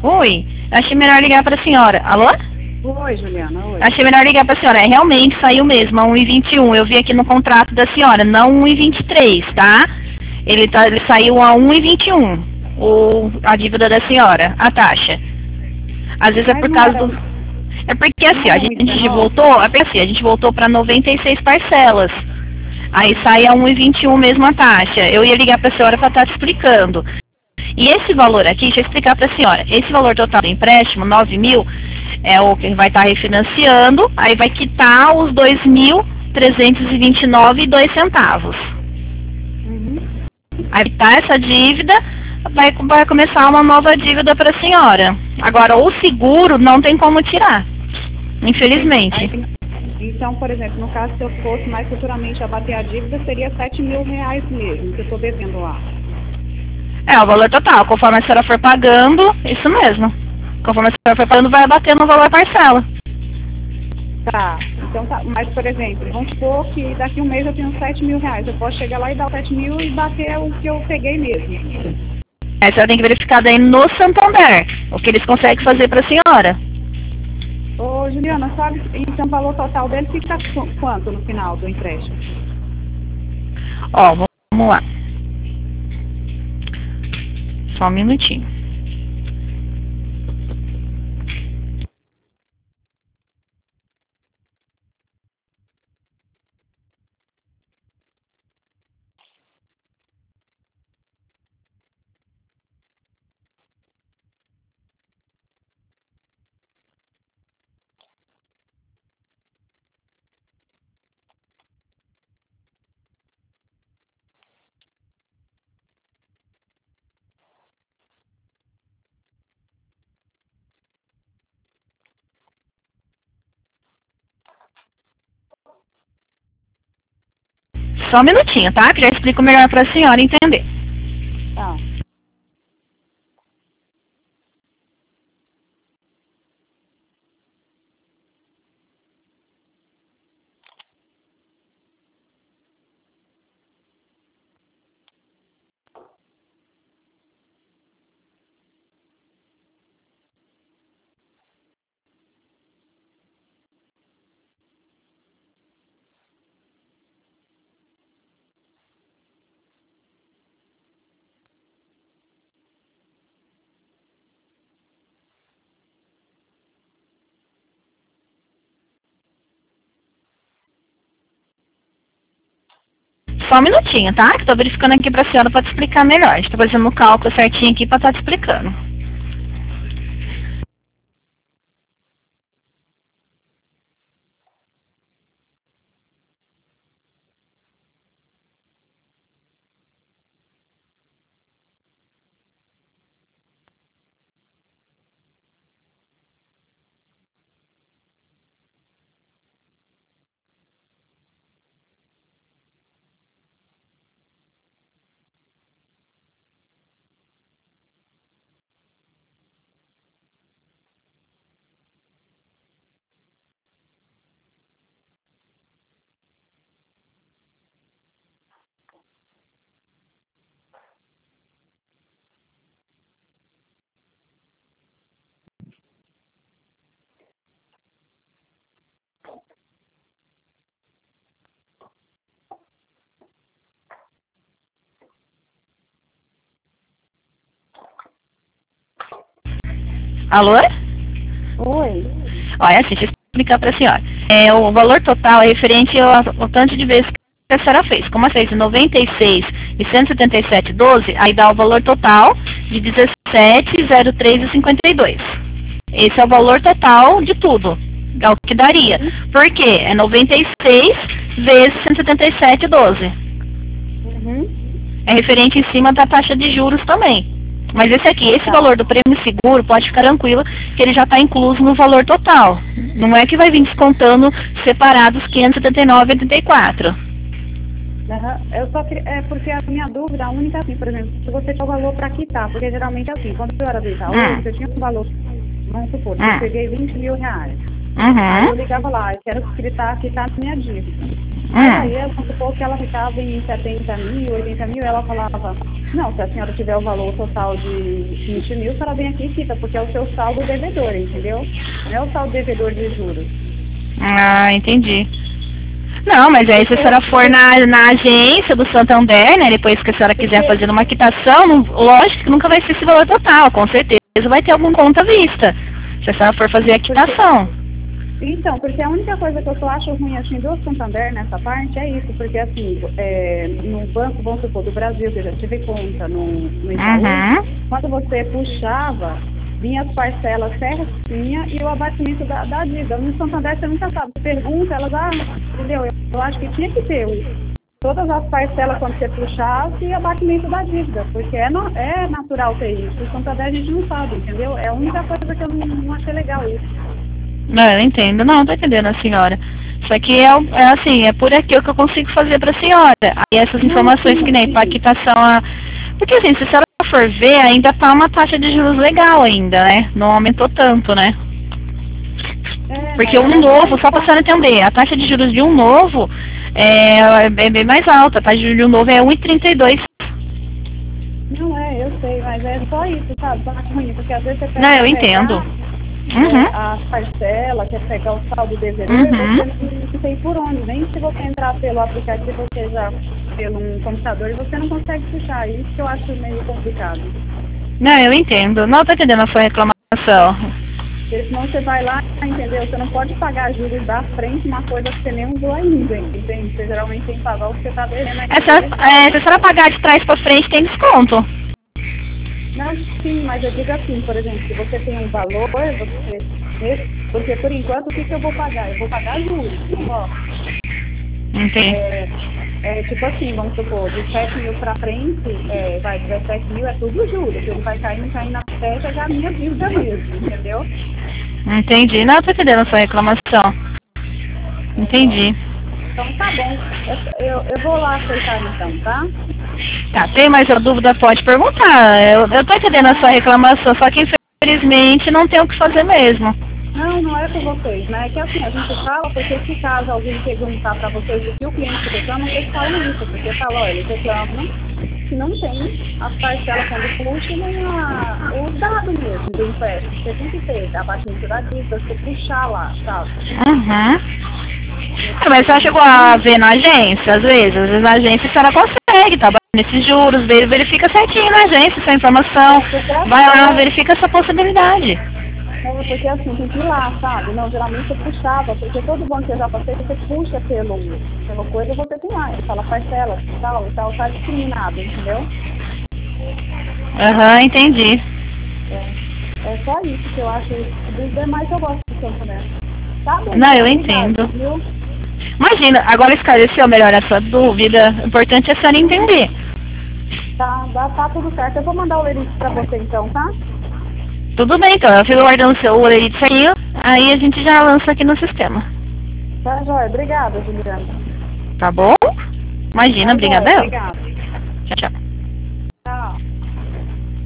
Oi, achei melhor ligar para a senhora. Alô? Oi, Juliana, oi. Achei melhor ligar para a senhora. Realmente saiu mesmo, a 1,21. Eu vi aqui no contrato da senhora, não 1,23, tá? Ele saiu a 1,21, a dívida da senhora, a taxa. Às vezes é por causa do... É porque assim, a gente voltou, a gente voltou para 96 parcelas. Aí sai a 1,21 mesmo a taxa. Eu ia ligar para a senhora para estar te explicando. E esse valor aqui, deixa eu explicar para a senhora. Esse valor total do empréstimo, 9 mil, é o que vai estar refinanciando. Aí vai quitar os 2.329,02. Aí quitar essa dívida, vai começar uma nova dívida para a senhora. Agora, o seguro não tem como tirar, infelizmente. Então, por exemplo, no caso, se eu fosse mais futuramente abater a dívida, seria R$7 mil mesmo, que eu estou devendo lá. É, o valor total. Conforme a senhora for pagando, isso mesmo. Conforme a senhora for pagando, vai abater no valor parcela. Tá, então tá. Mas, por exemplo, vamos supor que daqui a um mês eu tenho R$7 mil. Eu posso chegar lá e dar os 7 mil e bater o que eu peguei mesmo. A senhora tem que verificar daí no Santander o que eles conseguem fazer para a senhora. Ô, Juliana, sabe, então o valor total dele fica quanto no final do empréstimo? Ó, vamos lá. Só um minutinho. Só um minutinho, tá? Que já explico melhor para a senhora entender. Tá. Só um minutinho, tá? Que tô verificando aqui pra senhora pra te explicar melhor. A gente tá fazendo o cálculo certinho aqui pra estar te explicando. Alô? Oi. Olha, assim, deixa eu explicar pra senhora. O valor total é referente ao tanto de vezes que a senhora fez. Como a fez 96 e 177,12, aí dá o valor total de 17,03,52. Esse é o valor total de tudo. É o que daria. Por quê? É 96 vezes 177,12. É referente em cima da taxa de juros também. Mas esse valor do prêmio seguro, pode ficar tranquilo que ele já está incluso no valor total. Não é que vai vir descontando separados 579,84. Eu só queria, porque a minha dúvida, a única assim, por exemplo, se você tiver o valor para quitar, porque geralmente é assim, quando eu era do Itaú, eu tinha um valor, vamos supor, eu peguei R$20 mil. Aí eu ligava lá, eu quero quitar a minha dívida. Aí, vamos supor que ela ficava em 70 mil, 80 mil, ela falava, não, se a senhora tiver o valor total de 20 mil, a senhora vem aqui e fica, porque é o seu saldo devedor, entendeu? Não é o saldo devedor de juros. Ah, entendi. Não, mas aí se a senhora for na agência do Santander, né, depois que a senhora quiser fazer uma quitação, lógico que nunca vai ser esse valor total, com certeza vai ter algum conta à vista, se a senhora for fazer a quitação. Então, porque a única coisa que eu só acho ruim, assim, do Santander nessa parte é isso, porque, assim, no banco, vamos supor, do Brasil, que eu já tive conta no Itaú, quando você puxava, vinha as parcelas certinha e o abatimento da dívida. No Santander você nunca sabe, você pergunta, elas, entendeu? Eu acho que tinha que ter todas as parcelas quando você puxasse e abatimento da dívida, porque é natural ter isso. No Santander a gente não sabe, entendeu? É a única coisa que eu não achei legal isso. Não, eu entendo. Não, tô entendendo a senhora. Isso aqui é assim, é por aqui o que eu consigo fazer pra senhora. Aí essas informações que nem para quitação porque assim, se a senhora for ver, ainda tá uma taxa de juros legal ainda, né? Não aumentou tanto, né? Porque um novo, só pra senhora entender, a taxa de juros de um novo é bem mais alta. A taxa de juros de um novo é 1,32. Não eu sei, mas é só isso, sabe? Só ruim, porque às vezes você pega. Não, eu entendo. A parcela, quer pegar o saldo devedor, você não tem por onde. Nem se você entrar pelo aplicativo, você já pelo computador, você não consegue puxar. Isso que eu acho meio complicado. Não, eu entendo. Não tô entendendo a sua reclamação. Porque senão você vai lá, entendeu? Você não pode pagar juros da frente uma coisa que você nem usou ainda, entende? Você geralmente tem que pagar o que você está devendo. Se a senhora pagar de trás para frente, tem desconto. Não, sim, mas eu digo assim, por exemplo, se você tem um valor, porque por enquanto o que eu vou pagar? Eu vou pagar juros, não posso. Entendi. Tipo assim, vamos supor, de 7 mil pra frente, vai, 17 mil é tudo juros, ele vai cair na testa já a minha dívida mesmo, entendeu? Entendi. Não, tô entendendo a sua reclamação. Entendi. Então tá bom, eu vou lá aceitar então, tá? Tá, tem mais uma dúvida? Pode perguntar. Eu tô entendendo a sua reclamação, só que infelizmente não tem o que fazer mesmo. Não é com vocês, né? É que assim, a gente fala porque se caso alguém perguntar pra vocês o que o cliente reclama, eles falam isso, porque fala, olha, eles reclamam que não tem as parcelas quando puxa nem o dado mesmo do empréstimo. Você tem que ter abatimento da dívida, você puxar lá, sabe? Mas você chegou a ver na agência, às vezes na agência a senhora consegue, tá? Nesses juros, verifica certinho na agência essa informação, vai lá, verifica essa possibilidade. Porque assim, tem que ir lá, sabe? Não, geralmente eu puxava, porque todo banco que eu já passei, você puxa pela coisa, você tem lá, ele fala parcela, tal, tá discriminado, entendeu? Entendi. É só isso que eu acho, dos demais eu gosto do campo, né? Tá bem, não, eu entendo. Viu? Imagina, agora esclareceu melhor a sua dúvida, o importante é a senhora entender. Tá tudo certo, eu vou mandar o Lerite pra você então, tá? Tudo bem, então. Eu fico guardando o seu Lerite certinho, aí a gente já lança aqui no sistema. Tá, joia. Obrigada, Juliana. Tá bom? Imagina, obrigada. Obrigada. Tchau, tchau.